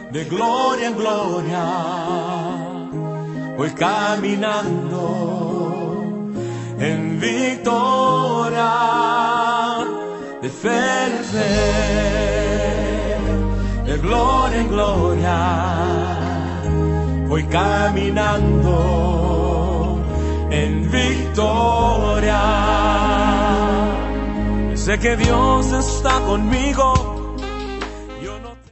de gloria en gloria, voy caminando en victoria, de fe en fe, de gloria en gloria, voy caminando en victoria. Sé que Dios está conmigo,